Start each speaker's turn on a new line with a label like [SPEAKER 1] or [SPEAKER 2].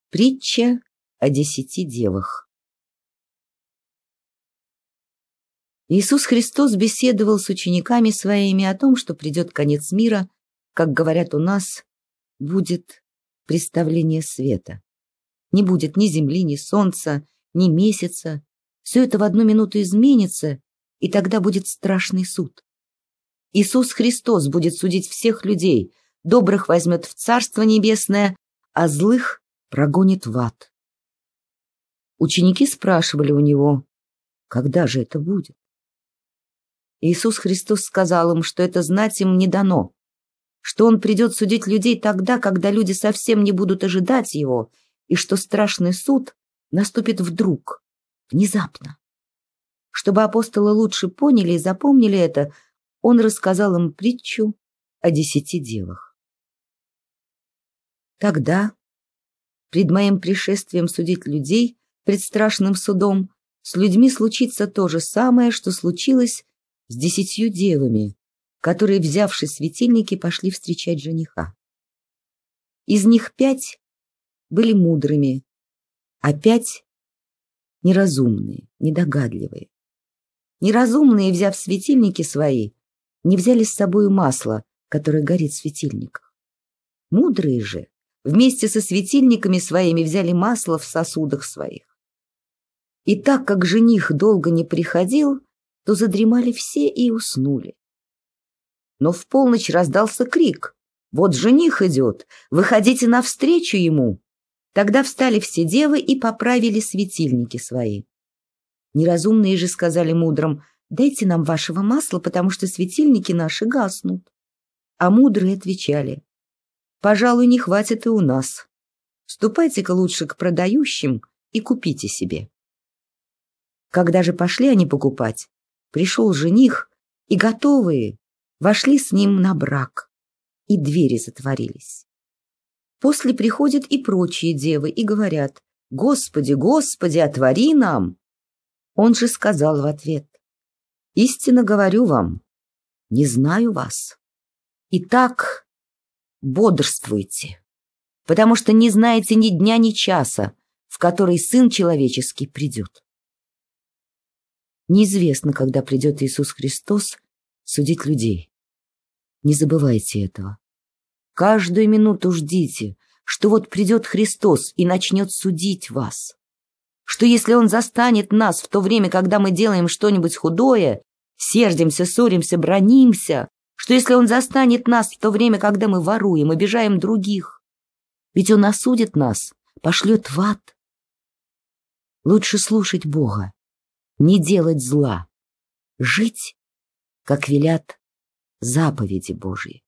[SPEAKER 1] Притча о 10 девах. Иисус Христос беседовал с учениками своими о том, что придет конец мира, как говорят у нас, будет представление света. Не будет ни земли, ни солнца, ни месяца. Все это в одну минуту изменится, и тогда будет страшный суд. Иисус Христос будет судить всех людей, добрых возьмет в Царство Небесное, а злых прогонит в ад. Ученики спрашивали у него, когда же это будет? Иисус Христос сказал им, что это знать им не дано, что Он придет судить людей тогда, когда люди совсем не будут ожидать Его, и что страшный суд наступит вдруг, внезапно. Чтобы апостолы лучше поняли и запомнили это, Он рассказал им притчу о 10 девах. Тогда, пред моим пришествием судить людей пред страшным судом, с людьми случится то же самое, что случилось с 10 девами, которые, взявши светильники, пошли встречать жениха. Из них 5 были мудрыми, а 5 неразумные, недогадливые. Неразумные, взяв светильники свои, не взяли с собой масло, которое горит в светильниках. Мудрые же вместе со светильниками своими взяли масло в сосудах своих. И так как жених долго не приходил, то задремали все и уснули. Но в полночь раздался крик: «Вот жених идет, выходите навстречу ему!» Тогда встали все девы и поправили светильники свои. Неразумные же сказали мудрым: «Дайте нам вашего масла, потому что светильники наши гаснут». А мудрые отвечали: «Пожалуй, не хватит и у нас. Ступайте-ка лучше к продающим и купите себе». Когда же пошли они покупать, пришел жених, и готовые вошли с ним на брак, и двери затворились. После приходят и прочие девы и говорят: «Господи, Господи, отвори нам!» Он же сказал в ответ: «Истинно говорю вам, не знаю вас. Итак, бодрствуйте, потому что не знаете ни дня, ни часа, в который Сын Человеческий придет». Неизвестно, когда придет Иисус Христос судить людей. Не забывайте этого. Каждую минуту ждите, что вот придет Христос и начнет судить вас. Что если Он застанет нас в то время, когда мы делаем что-нибудь худое, сердимся, ссоримся, бранимся, что если Он застанет нас в то время, когда мы воруем, обижаем других, ведь Он осудит нас, пошлет в ад. Лучше слушать Бога, не делать зла, жить, как велят заповеди Божьи.